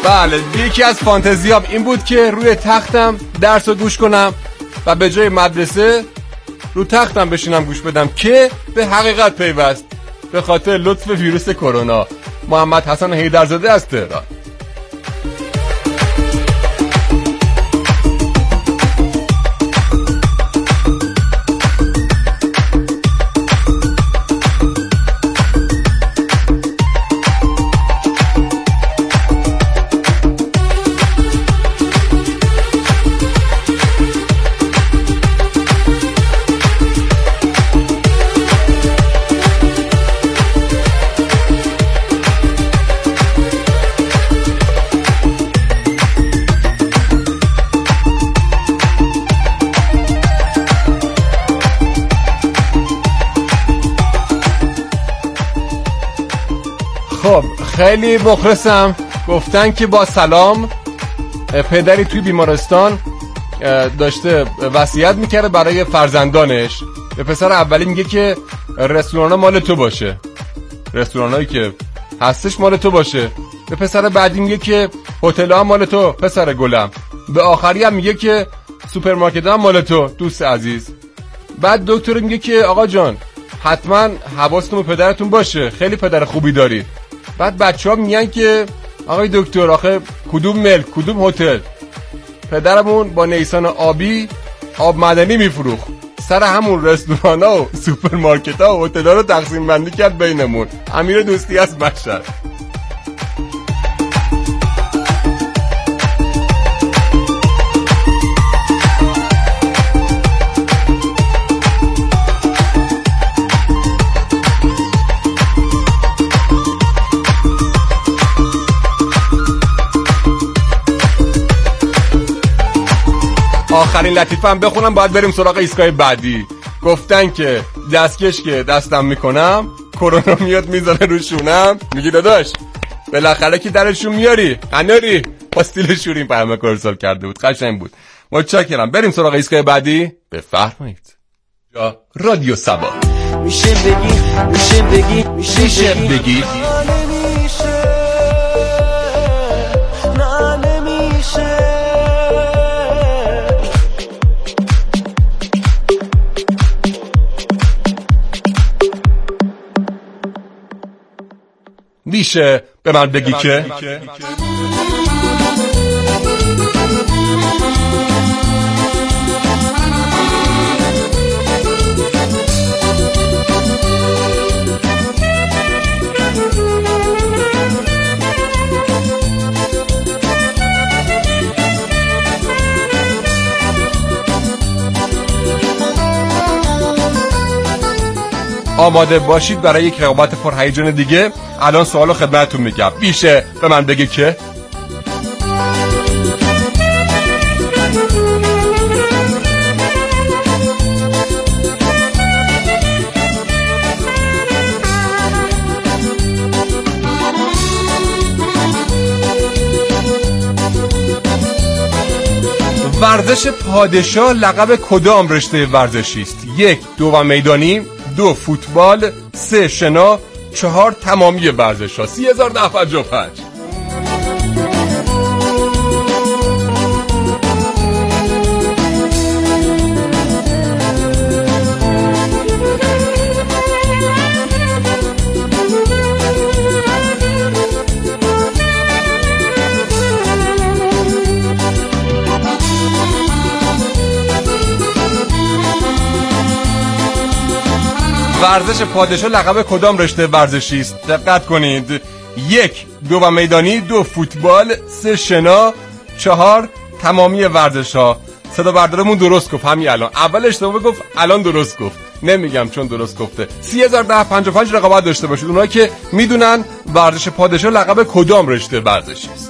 بله، یکی از فانتزیام این بود که روی تختم درس رو گوش کنم و به جای مدرسه رو تختم بشینم گوش بدم که به حقیقت پیوست به خاطر لطف ویروس کرونا. محمد حسن حیدرزاده از تهران. خب خیلی مخلصم. گفتن که با سلام پدری توی بیمارستان داشته وصیت میکرده برای فرزندانش. به پسر اولی میگه که رستورانا مال تو باشه، رستورانایی که هستش مال تو باشه. به پسر بعدی میگه که هتل‌ها مال تو پسر گلم. به آخری هم میگه که سوپرمارکت‌ها مال تو دوست عزیز. بعد دکتر میگه که آقا جان حتما حواستون به پدرتون باشه، خیلی پدر خوبی دارید. بعد بچه‌ها میگن که آقای دکتر آخه کدوم ملک کدوم هتل، پدرمون با نیسان آبی آب معدنی میفروخت، سر همون رستورانا و سوپرمارکت‌ها و هتل‌ها رو تقسیم بندی کرد بینمون. امیر دوستی از مشهد. آخرین لطیفه هم بخونم باید بریم سراغ ایستگاه بعدی. گفتن که دستکش که دستم میکنم کرونا میاد میذاره رو شونم. میگی داداش بالاخره که درشون میاری قناری پاستیل شوریم پیام کورسال کرده بود. قشنگ بود. متشکرم. بریم سراغ ایستگاه بعدی. بفرمایید. یا رادیو سبا. میشه بگی میشه به من بگی که آماده باشید برای یک رقابت پرهیجان دیگه. الان سوالو خدمتتون میگم. میشه به من بگی که ورزش پادشاه لقب کدام رشته ورزشی است؟ 1 دو میدانی، 2 فوتبال، 3 شنا، 4 تمامی ورزش‌ها. 30,055. ورزش پادشاه لقب کدام رشته ورزشی است؟ دقت کنید. 1 دو میدانی، 2 فوتبال، 3 شنا، 4 تمامی ورزش‌ها. صدا بردارمون درست گفت همین الان. اول اشتباه گفت الان درست گفت. نمیگم چون درست گفته. 30,055 رقابت داشته باشید. اونایی که میدونن ورزش پادشاه لقب کدام رشته ورزشی است.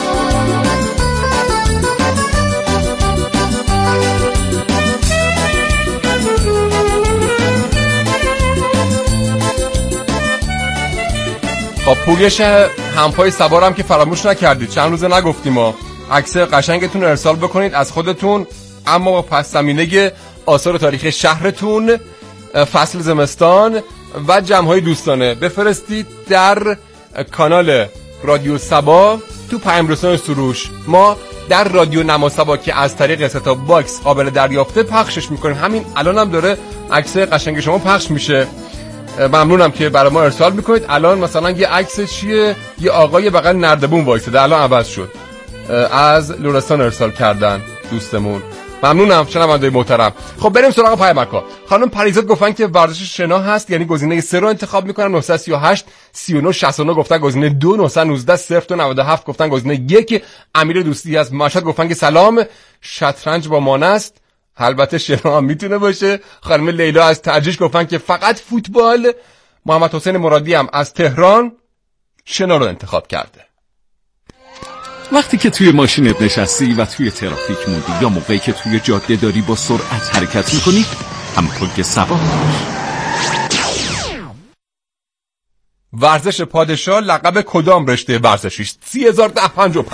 خب پویش همپای سوارم که فراموش نکردید. چند روزه نگفتیم ما. عکس قشنگتون ارسال بکنید از خودتون، اما با پس زمینه آثار تاریخی شهرتون، فصل زمستان و جمع‌های دوستانه بفرستید در کانال رادیو سبا تو پیام رسان سروش ما در رادیو نماسبا که از طریق ستاپ باکس قابل دریافته پخشش میکنیم. همین الان هم داره عکس قشنگ شما پخش میشه. ممنونم که برای ما ارسال میکنید. الان مثلا یه عکس چیه، یه آقای بغل نردبون وایساده، الان عوض شد، از لرستان ارسال کردن دوستمون. ممنونم شنونده‌ی محترم. خب بریم سراغ پیامک‌ها. خانم پریزاد گفتن که ورزش شنا هست، یعنی گزینه 3 رو انتخاب میکنن. 938 39 69 گفتن گزینه 2. 919 0297 گفتن گزینه 1. امیر دوستی از مشهد گفتن که سلام، شطرنج با مان است، البته شنا هم میتونه باشه. خانم لیلا از ترجیح گفتن که فقط فوتبال. محمد حسین مرادی هم از تهران شنا رو انتخاب کرده. وقتی که توی ماشینت نشستی و توی ترافیک موندی یا موقعی که توی جاده داری با سرعت حرکت میکنی، همونطور که سوار ورزش پادشاه لقب کدام رشته ورزشی است؟ 3055.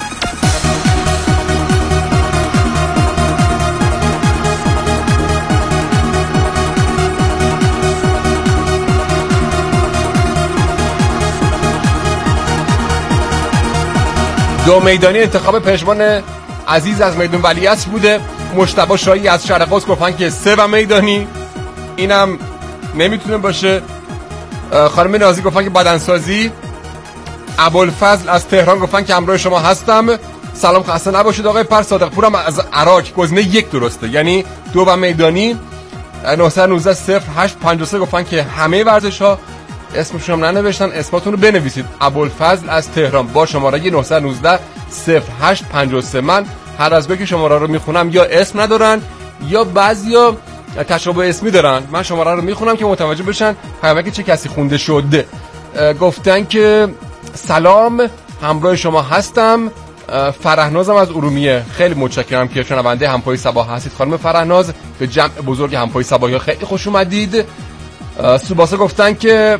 دو میدانی انتخاب پشمان عزیز از میدون ولیعصر بوده. مجتبی شاهی از شرق قدس گفتن که 3 و میدانی، اینم نمیتونه باشه. خانم نازی گفتن که بدنسازی. ابوالفضل از تهران گفتن که همراه شما هستم، سلام خسته نباشید آقای پر. صادق پورم از عراق گزینه 1 درسته، یعنی 2 و میدانی. 919 0853 گفتن که همه ورزش ها. اسمشون هم ننوشتن، اسماتون رو بنویسید. ابوالفضل از تهران با شماره 919 0853. من هر از گاهی که شماره رو میخونم یا اسم ندارن یا بعضیا تشابه اسمی دارن. من شماره رو میخونم که متوجه بشن پیامک چه کسی خونده شده. گفتن که سلام، همراه شما هستم. فرهنازم از ارومیه. خیلی متشکرم که شنونده همپای صباح هستید خانم فرهناز. به جمع بزرگ همپای صباحی خیلی خوش اومدید. سوباسا گفتن که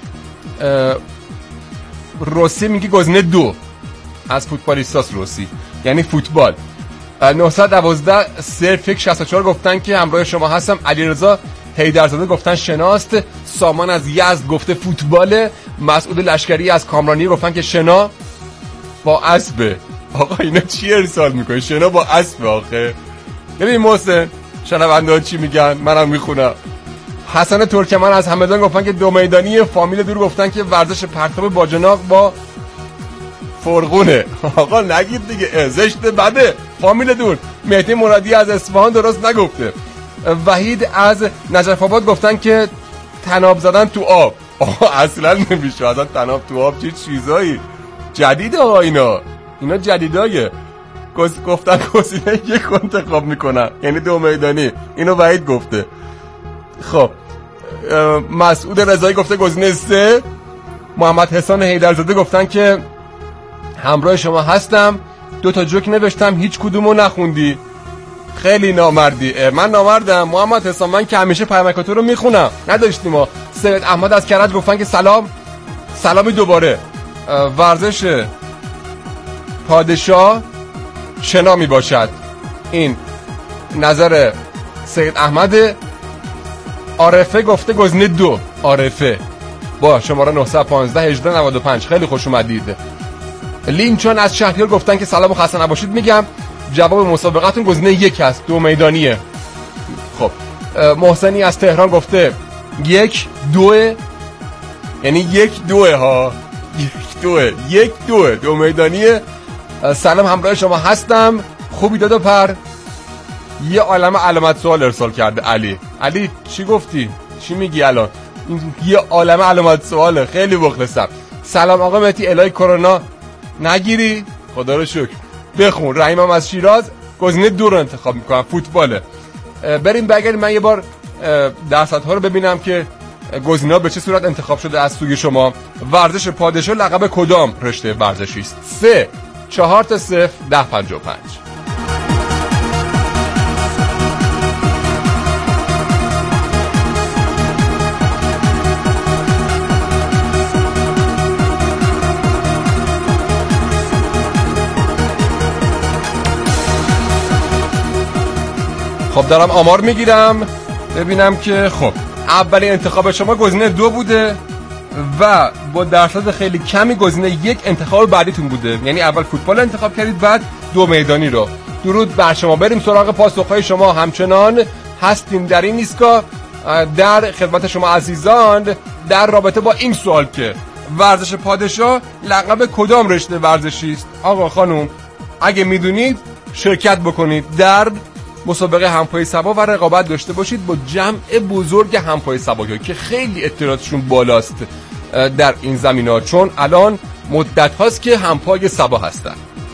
روسی میگه گزینه 2 از فوتبالیستاس روسی، یعنی فوتبال. 912 صرف 64 گفتن که همراه شما هستم. علیرضا حیدرزاده گفتن شناست. سامان از یزد گفته فوتبال. مسعود لشکری از کامرانی گفتن که شنا با اسب. آقا اینا چی ارسال میکنه؟ شنا با اسب آخه. ببین محسن شنونده چی میگن، منم میخونم. حسن ترکمن از همدان گفتن که 2 میدانی. فامیل دور گفتن که ورزش پرتاب باجناق با فرغونه. آقا نگید دیگه، زشت بده. فامیل دور. مهدی مرادی از اصفهان درست نگفته. وحید از نجف آباد گفتن که تناب زدن تو آب. آقا اصلا نمیشه اصلا تناب تو آب، چه چیزایی جدیده ها اینا جدیدایه. گفتن گزینه 1 انتخاب میکنن، یعنی 2 میدانی. اینو وحید گفته. خب مسعود رضایی گفته گزینه 3. محمد حسان حیدرزاده گفتن که همراه شما هستم. 2 تا جوک نوشتم، هیچ کدومو نخوندی، خیلی نامردی. من نامردم محمد حسان، من که همیشه پیامکاتو رو میخونم. نداشتیم ما. سید احمد از کرج گفتن که سلامی دوباره. ورزش پادشاه شنا می باشد. این نظر سید احمد. عارفه گفته گزینه 2. عارفه با شماره 915 1895. خیلی خوش اومدید. لینچون از شهریار گفتن که سلام و خسته نباشید. میگم جواب مسابقتون گزینه 1 هست، 2 میدانیه. خب محسنی از تهران گفته 1 2، یعنی 1 2 ها، 1 2 میدانیه. سلام همراه شما هستم. خوبی دادا پر. یه عالمه علامت سوال ارسال کرده. علی چی گفتی؟ چی میگی الان؟ یه عالمه علامت سواله. خیلی مخلصم. سلام آقا مهدی، الهی کرونا نگیری. خدا رو شکر. بخون. رحیمم از شیراز گزینه 2 رو انتخاب میکنم، فوتباله. بریم بگردیم من یه بار درصدها رو ببینم که گزینه‌ها به چه صورت انتخاب شده از سوی شما. ورزش پادشاه لقب کدام رشته ورزشی است؟ 3 4 تا 0 1055. خب دارم آمار میگیرم ببینم که خب اولین انتخاب شما گزینه 2 بوده. و با درصد خیلی کمی گزینه 1 انتخاب بعدیتون بوده. یعنی اول فوتبال انتخاب کردید، بعد 2 میدانی رو. درود بر شما. بریم سراغ پاسخهای شما. همچنان هستیم در این ایستگاه در خدمت شما عزیزان در رابطه با این سوال که ورزش پادشاه لقب کدام رشته ورزشی است؟ آقا خانم اگه میدونید شرکت بکنید در مسابقه همپای سبا و رقابت داشته باشید با جمع بزرگ همپای سبایی که خیلی اطلاعاتشون بالاست در این زمینه‌ها، چون الان مدت هاست که همپای سبا هستن.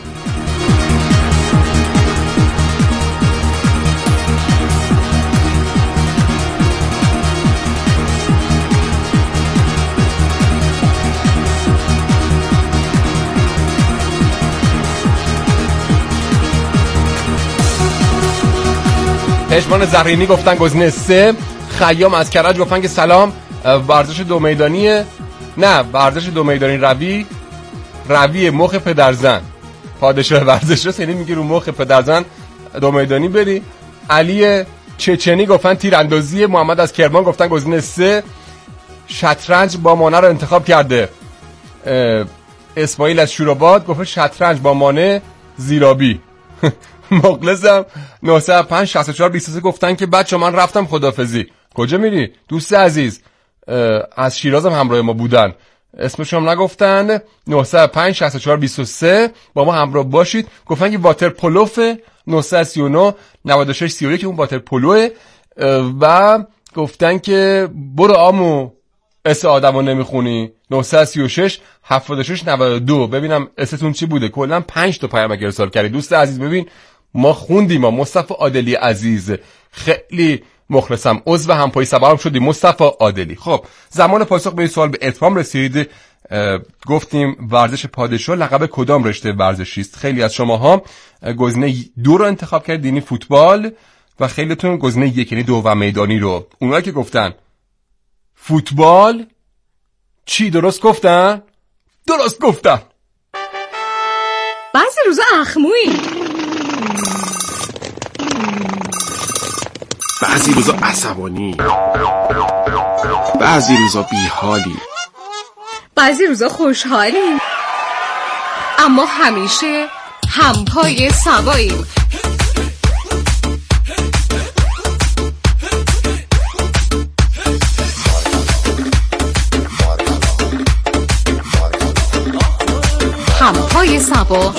پشمان زرینی گفتن گزینه 3. خیام از کرج گفتن که سلام، ورزش 2 میدانیه. نه، ورزش 2 میدانی روی مخ پدرزن پادشاه ورزش است، یعنی میگه رو مخ پدرزن 2 میدانی بری. علی چچنی گفتن تیراندازی. محمد از کرمان گفتن گزینه 3. شطرنج با مانع رو انتخاب کرده. اسماعیل از شوراباد گفت شطرنج با مانع زیرابی. مخلصم 905 64 23 گفتن که بچه من رفتم خدافزی. کجا میری دوست عزیز؟ از شیراز هم همراه ما بودن، اسمشون نگفتن. 905 64 23 با ما همراه باشید. گفتن که واتر پولوف. 939 96 31 که اون واتر پولوه. و گفتن که برو آمو اس آدمو نمیخونی. 936 76 92 ببینم استون چی بوده. کلا 5 تا پیام ارسال کردی دوست عزیز. ببین ما خوندیم. مصطفی عادلی عزیز خیلی مخلصم، عضو همپای سبا هم شدی مصطفی عادلی. خب زمان پاسخ به این سوال به اتمام رسید. گفتیم ورزش پادشاه لقب کدام رشته ورزشی است؟ خیلی از شماها گزینه 2 رو انتخاب کردید، یعنی فوتبال، و خیلیتون گزینه 1 یعنی 2 میدانی رو. اونایی که گفتن فوتبال چی درست گفتن؟ درست گفتن. بعضی روزا اخمویی، بعضی روزا عصبانی، بعضی روزا بیحالی، بعضی روزا خوشحالیم، اما همیشه همپای سباییم. همپای سبا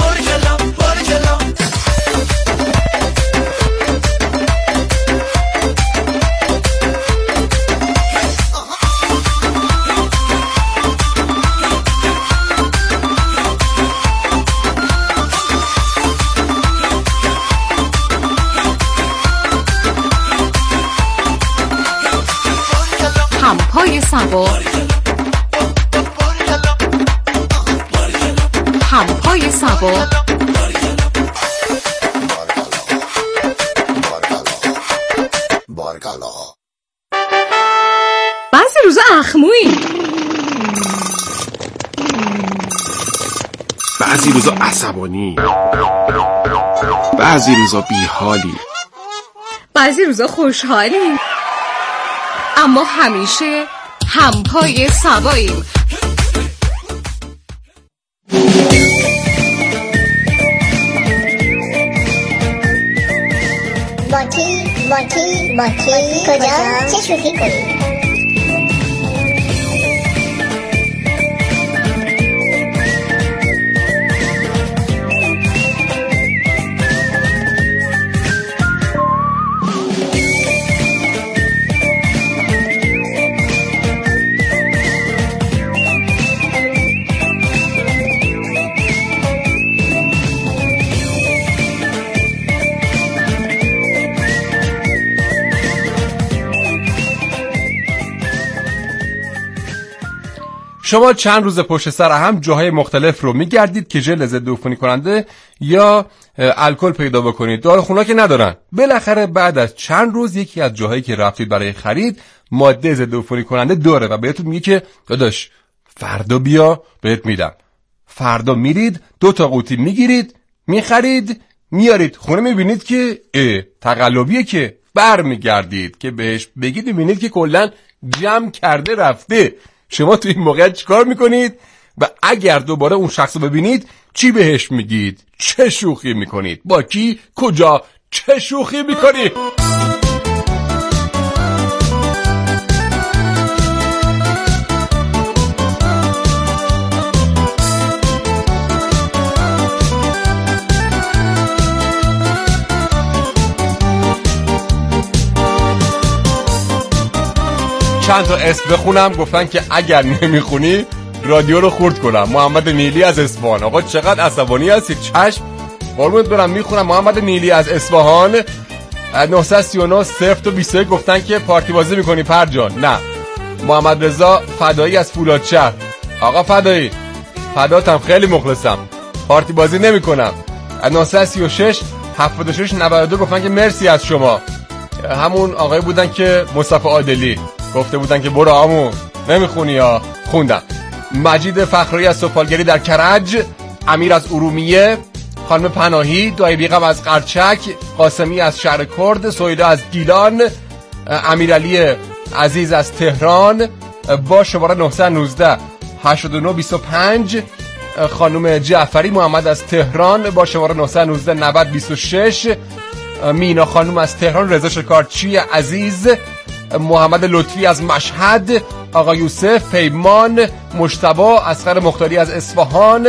همپای سبا همپای سبا بعضی روزا اخمویی، بعضی روزا عصبانی، بعضی روزا بیحالی، بعضی روزا خوشحالیم، اما همیشه همپای سباییم. باکی کجا؟ چه شوخی کنی؟ شما چند روز پشت سر هم جاهای مختلف رو میگردید که ژل ضد عفونی کننده یا الکل پیدا بکنید. داروخونا که ندارن. بالاخره بعد از چند روز یکی از جاهایی که رفتید برای خرید ماده ضد عفونی کننده داره و بهتون میگه که داداش فردا بیا بهت میدم. فردا میرید 2 تا قوطی میگیرید، میخرید، میارید خونه، میبینید که تقلبیه، که برمیگردید که بهش بگید، میبینید که کلا جمع کرده رفته. شما تو این موقعیت چیکار میکنید و اگر دوباره اون شخص رو ببینید چی بهش میگید؟ چه شوخی میکنید؟ با کی؟ کجا؟ چه شوخی میکنید؟ چند تا اسم بخونم، گفتن که اگر نمیخونی رادیو رو خورد کنم. محمد نیلی از اصفهان. آقا چقدر عصبانی هستی؟ چشم قربونت برم میخونم. محمد نیلی از اصفهان 939 021 گفتن که پارتی بازی میکنی پرجان. نه. محمد رضا فدایی از فولادشهر. آقا فدایی فداتم، خیلی مخلصم، پارتی بازی نمیکنم. 936 76 92 گفتن که مرسی از شما. همون آقای بودن که مصطفی عادلی گفته بودن که برو عمو نمیخونی یا خوندم. مجید فخری از سفالگری در کرج، امیر از ارومیه، خانم پناهی، دایی بیغم از قرچک، قاسمی از شهر کرد، سویدا از گیلان، امیرعلی عزیز از تهران با شماره 919 8925، خانم جعفری محمد از تهران با شماره 919 9026، مینا خانم از تهران، رضا شکارچی عزیز، محمد لطفی از مشهد، آقا یوسف، پیمان، مجتبی، اصغر مختاری از اصفهان،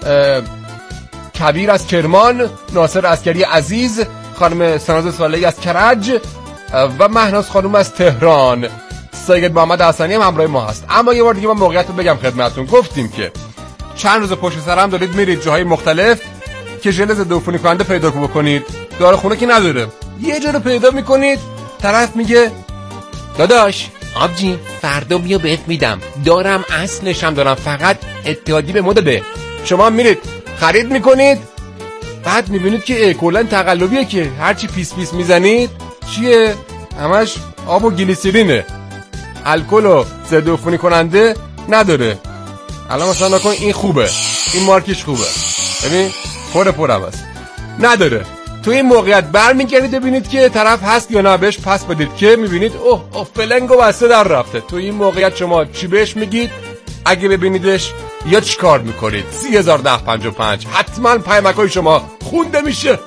کبیر از کرمان، ناصر عسکری عزیز، خانم سناز صالحی از کرج و مهناز خانم از تهران. سید محمد حسنی هم همراه ما هست. اما یه بار دیگه من موقعیت رو بگم خدمتتون. گفتیم که چند روز پشت سر هم دارید میرید جاهای مختلف که ژل ضد عفونی کننده پیدا بکنید. داروخونه که نداره، یه جا رو پیدا میکنید، طرف میگه داداش آبجی فردا بیا بهت میدم، دارم اصلشم دارم، فقط اتحادی به ما داده. شما میرید خرید میکنید، بعد میبینید که کلا تقلبیه که هرچی پیس پیس میزنید چیه؟ همش آب و گلیسرینه، الکل و ضد عفونی کننده نداره. الان مثلا نکن این خوبه، این مارکش خوبه، ببین پرم هست، نداره. تو این موقعیت برمیگردید ببینید که طرف هست یا نه، بهش پس بدید که میبینید اوه فلنگو بسته در رفته. تو این موقعیت شما چی بهش میگید اگه ببینیدش یا چی کار میکنید؟ 301055 حتما پیامکای شما خونده میشه.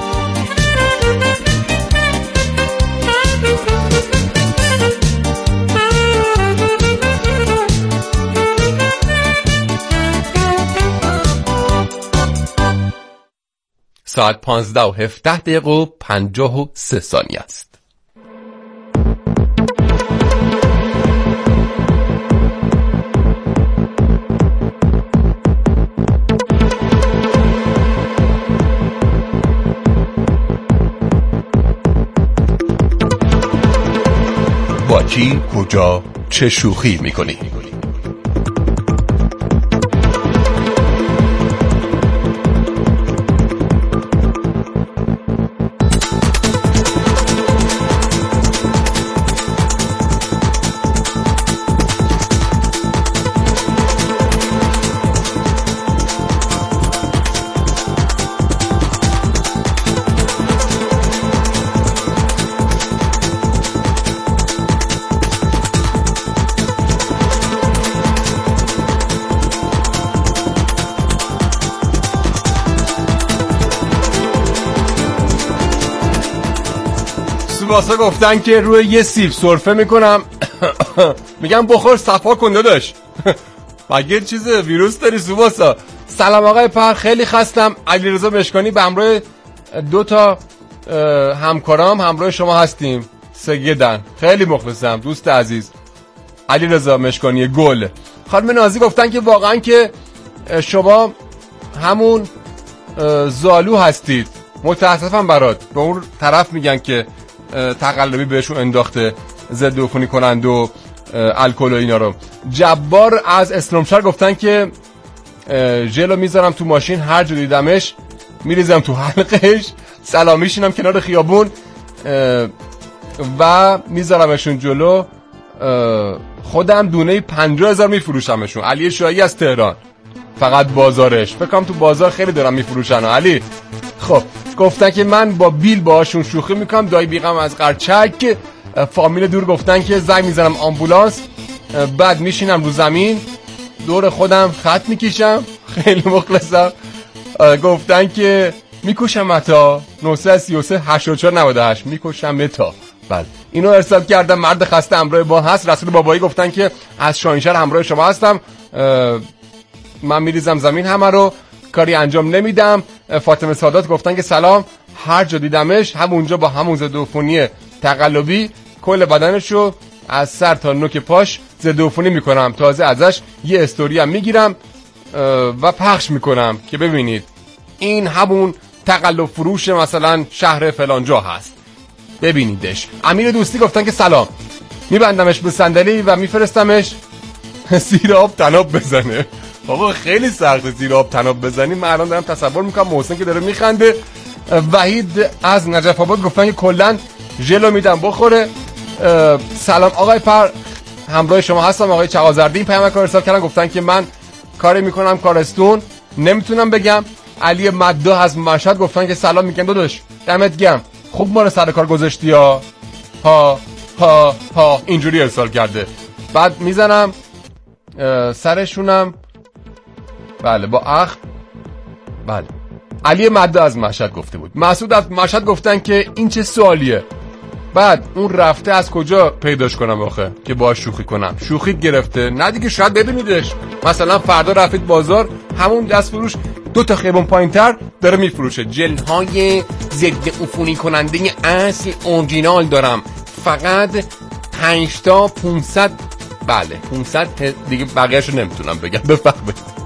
ساعت 15:17:53 است. با کی کجا چه شوخی میکنی؟ واسه گفتن که روی یه سیب سرفه میکنم میگم بخور صفا کن داداش مگه چیز ویروس داری سوباسا؟ سلام آقای پر، خیلی خستم. علیرضا مشکانی به همراه 2 تا همکارام همراه شما هستیم. سگدن خیلی مخلصم دوست عزیز علیرضا مشکانی گل. خانم نازی گفتن که واقعا که شما همون زالو هستید، متاسفم برات. به اون طرف میگن که تقلبی بهشون انداخته ضد عفونی کننده و الکل و اینا رو. جبار از اسلامشهر گفتن که ژلو میذارم تو ماشین، هر جا دیدمش میریزم تو حلقش، سلامیشونم کنار خیابون و میذارمشون جلو، خودم دونه 50,000 میفروشمشون. علی شاهی از تهران، فقط بازارش فکر کنم تو بازار خیلی دارم میفروشن علی. خب گفتن که من با بیل باهاشون شوخی میکنم. دایی بیغم از قرچک، فامیل دور گفتن که زنگ میزنم آمبولانس بعد میشینم رو زمین دور خودم خط میکشم. خیلی مخلصم. گفتن که میکشم متا 933 84 98 میکشم متا. بله اینو ارسال کردم. مرد خسته همراه با هست. رسول بابایی گفتن که از شاهینشهر همراه شما هستم. من میریزم زمین همه رو، کاری انجام نمیدم. فاطمه سادات گفتن که سلام، هر جا دیدمش همونجا با همون ضد عفونی تقلبی کل بدنشو از سر تا نوک پاش ضد عفونی میکنم. تازه ازش یه استوری هم میگیرم و پخش میکنم که ببینید این همون تقلب فروش مثلا شهر فلانجا هست، ببینیدش. امیر دوستی گفتن که سلام، میبندمش به صندلی و میفرستمش زیر آب تناب بزنه. بابا خیلی سخته زیر آب تناب بزنی. من الان دارم تصور میکنم محسن که داره میخنده. وحید از نجف آباد گفتن که کلا ژلو میدم بخوره. سلام آقای پر، همراه شما هستم. آقای چغازردی پیام کار ارسال کردن، گفتن که من کاری میکنم کارستون، نمیتونم بگم. علی مداح از مشهد گفتن که سلام، میگم داداش دمت گرم، خوب ما رو سر کار گذاشتی ها ها اینجوری ارسال کرده. بعد میزنم سرشونم. بله با اخ. بله علی مداح از مشهد گفته بود. مسعود از مشهد گفتن که این چه سوالیه. بعد اون رفته از کجا پیداش کنم آخه که باهاش شوخی کنم؟ شوخیت گرفته؟ نه دیگه، شاید ببینیدش مثلا فردا رفتید بازار، همون دست فروش 2 تا خیابون پایینتر داره میفروشه جل های ضد عفونی کننده اصل اورجینال دارم، فقط 5 تا 500. بله 500 دیگه، بقیه‌شو نمیتونم بگم. بفهمید.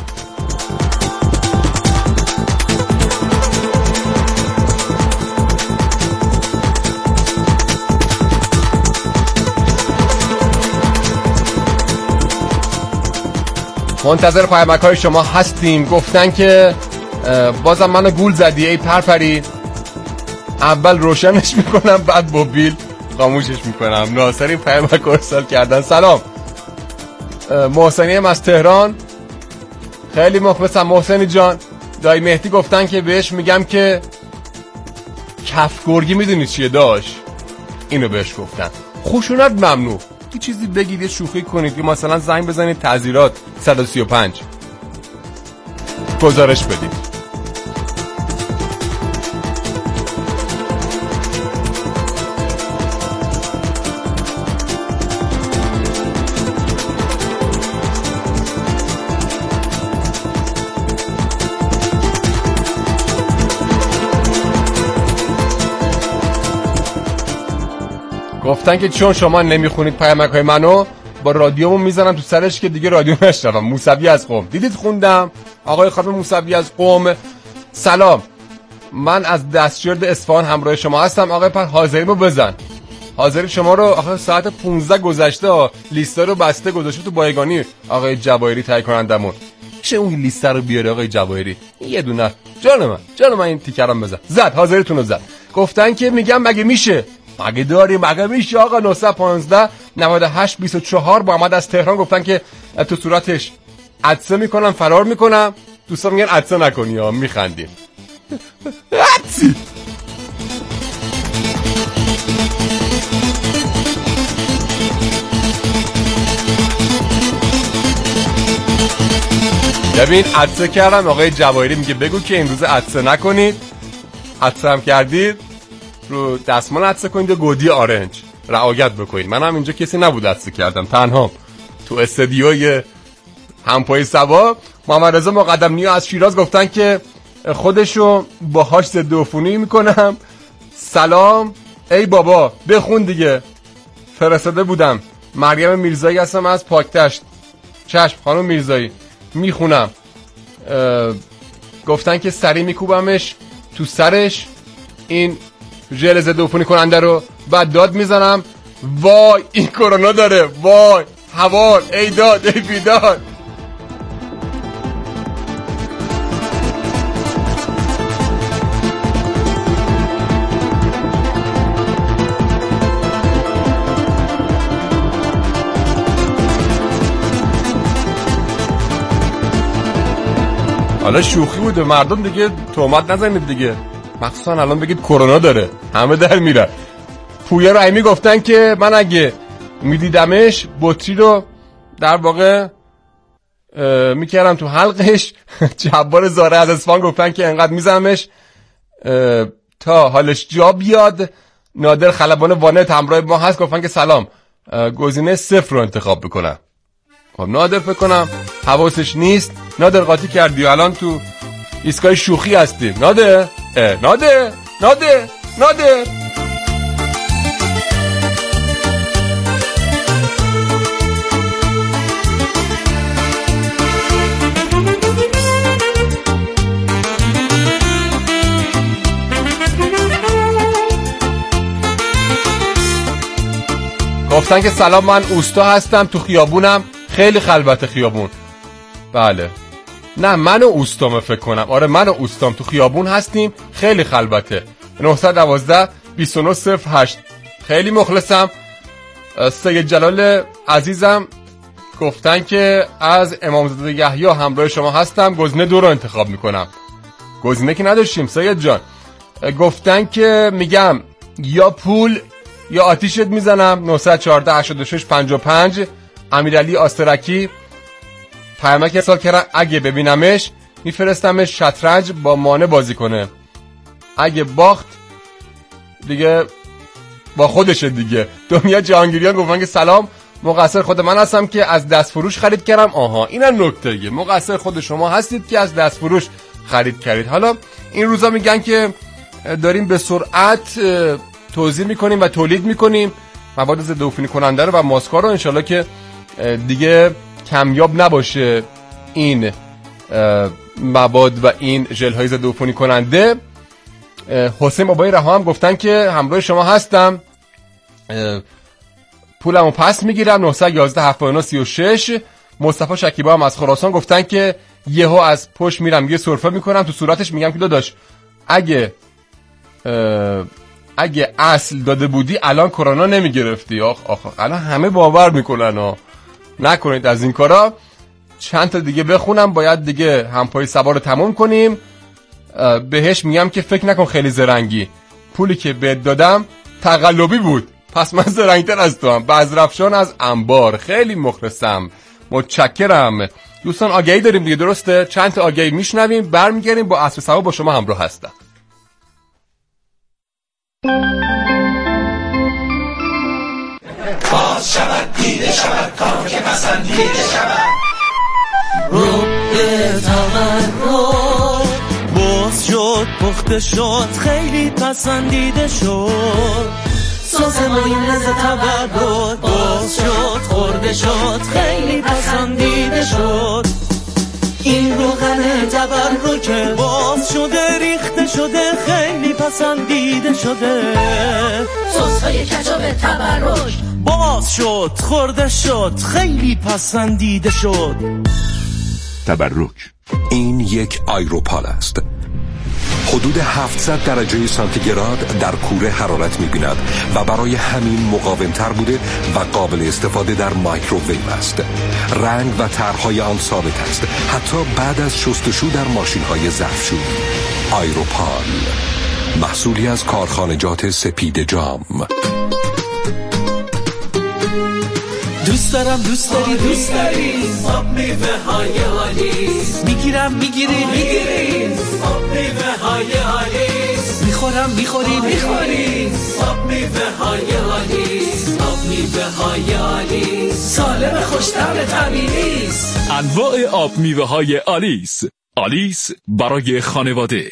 منتظر پیامک‌های شما هستیم. گفتن که بازم منو گول زدی ای پرپری. اول روشنش میکنم بعد با بیل خاموشش میکنم. ناصری پیامک ارسال کردن. سلام، محسنی هم از تهران. خیلی مخلصم محسنی جان. دایی مهدی گفتن که بهش میگم که کف گرگی میدونی چیه داش؟ اینو بهش گفتن. خشونت ممنوع. یه چیزی بگید، یه شوخی کنید، که مثلا زنگ بزنید تعزیرات 135 گزارش بدید. گفتن که چون شما نمیخونید پیامک‌های منو، با رادیومو میزنم تو سرش که دیگه رادیو نشنوم. موسوی از قم. دیدید خوندم آقای خانم موسوی از قم. سلام، من از دستجرد اصفهان همراه شما هستم. آقای پر حاضریمو بزن. حاضری شما رو آخه ساعت 15 گذشته لیستا رو بسته گذاشته تو بایگانی آقای جواهری تهیه کنندمون. چه اون لیستا رو بیاره آقای جواهری؟ یه دونه جان من این تیکرام بزن. زد، حاضریتون رو زد. گفتن که میگم مگه میشه؟ مگه داری؟ مگه میشه آقا؟ 915 98 24 با محمد از تهران گفتن که تو صورتش عدسه میکنم فرار میکنم. دوستان میگن عدسه نکنی ها، میخندیم. عدسی ببین عدسه کردم. آقای جواهری میگه بگو که این روز عدسه نکنید. عدسه هم کردید، رو دستمال عدسه کنید و گودی آرنج رعایت بکنید. من هم اینجا کسی نبود عدسه کردم، تنها تو استدیوی همپای سبا. محمد رضا مقدمی از شیراز گفتن که خودشو باهاش ضد عفونی میکنم. سلام ای بابا بخون دیگه، فرستاده بودم. مریم میرزایی هستم از پاکتشت. چشم خانم میرزایی میخونم. گفتن که سری میکوبمش تو سرش این ژل ضد عفونی کننده رو، بعد داد میزنم وای این کرونا داره، وای حوال، ای داد ای بیداد. حالا شوخی بود، مردم دیگه تهمت نزنید دیگه، مخصوصا الان بگید کرونا داره، همه در میره. پویا رحیمی گفتن که من اگه میدیدمش بطری رو در واقع میکردم تو حلقش. جبار زاره از اصفهان گفتن که انقدر میزنمش تا حالش جا بیاد. نادر خلبان وانت همراه ما هست، گفتن که سلام، گزینه 0 رو انتخاب بکنم. خب نادر فکر کنم حواسش نیست. نادر قاطی کردی و الان تو ایستگاه شوخی هستیم. نادر نادر نادر نادر گفتن که سلام، من اوستا هستم، تو خیابونم، خیلی خلوت خیابون. بله نه منو اوستام فکر کنم. آره منو اوستام، تو خیابون هستیم، خیلی خلوته. 912 2908. خیلی مخلصم. سید جلال عزیزم گفتن که از امامزاده یحیی همراه شما هستم، گزینه 2 رو انتخاب میکنم. گزینه که نداشتیم سید جان. گفتن که میگم یا پول یا آتیشت میزنم. 914 86 55. امیرعلی آسترکی پیامک ارسال کردن اگه ببینمش میفرستمش شطرنج با مانع بازی کنه، اگه باخت دیگه با خودشه دیگه. دنیا جهانگیریان گفتن که سلام، مقصر خود من هستم که از دست فروش خرید کردم. آها اینم نکته‌ایه، مقصر خود شما هستید که از دست فروش خرید کردید. حالا این روزا میگن که داریم به سرعت توزیع میکنیم و تولید میکنیم مواد ضد عفونی کننده رو و ماسک‌ها رو، انشالله که دیگه کمیاب نباشه این مواد و این ژل های ضد عفونی کننده. حسین بابای رها هم گفتن که همراه شما هستم، پولمو پس میگیرم. 911 79 36. مصطفی شکیبا هم از خراسان گفتن که یهو از پشت میرم یه سرفه میکنم تو صورتش، میگم که داداش اگه اصل داده بودی الان کرونا نمیگرفتی. آخ الان همه باور میکنن ها، نکنید از این کارا. چند تا دیگه بخونم، باید دیگه همپای سبا رو تموم کنیم. بهش میگم که فکر نکن خیلی زرنگی، پولی که بهت دادم تقلبی بود، پس من زرنگتر از تو هم. بزرفشان از انبار خیلی مخلصم، متشکرم. دوستان آگهی داریم دیگه، درسته؟ چند تا آگهی میشنویم، برمیگردیم با عصر سبا با شما همراه هستم. باز شود دیده شود کار که پسندیده شود، رو به تورم باز شد پخته شد خیلی پسندیده شد، سازمان لذت تولد باز شد خورده شد خیلی پسندیده شد، این روغن تبرک باز شده ریخته شده خیلی پسندیده شده، سس‌های کچاپ تبرک باز شد خورده شد خیلی پسندیده شد. تبرک این یک آیروپال است. حدود 700 درجه سانتیگراد در کوره حرارت می‌بیند و برای همین مقاوم‌تر بوده و قابل استفاده در مایکروویو است. رنگ و طرح‌های آن ثابت است حتی بعد از شستشو در ماشین‌های ظرفشویی. آیروپال محصولی از کارخانجات سپید جام. دوست دارم دوست داری دوست داری آب میوه های آلیس، میگیرم میگیری میگیری آب میوه های آلیس، میخورم میخوری میخوری آب میوه های آلیس، آب میوه های آلیس سالم خوش‌طعم طبیعی است. انواع آب میوه های آلیس. آلیس برای خانواده.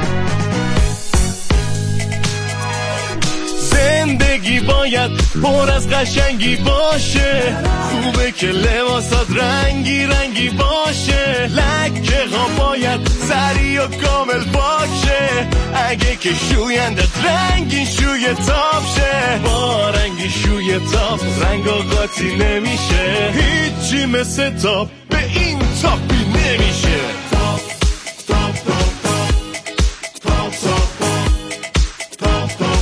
زندگی باید پر از قشنگی باشه، خوبه که لباسات رنگی رنگی باشه، لکه ها باید سری و کامل باشه، اگه که شویندت رنگی شوی تاب شه، با رنگی شوی تاب رنگ و قاطی نمیشه، هیچی مثل تاب به این تابی نمیشه. تاب تاب تاب تاب تاب تاب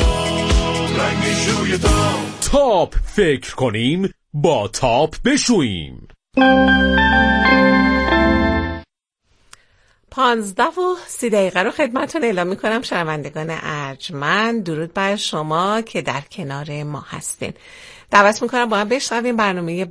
تاپ فکر کنیم با تاپ بشوییم. 15:30 رو خدمتتون اعلام میکنم. شنوندگان ارجمند، درود بر شما که در کنار ما هستین. دعوت میکنم با هم بشنویم برنامه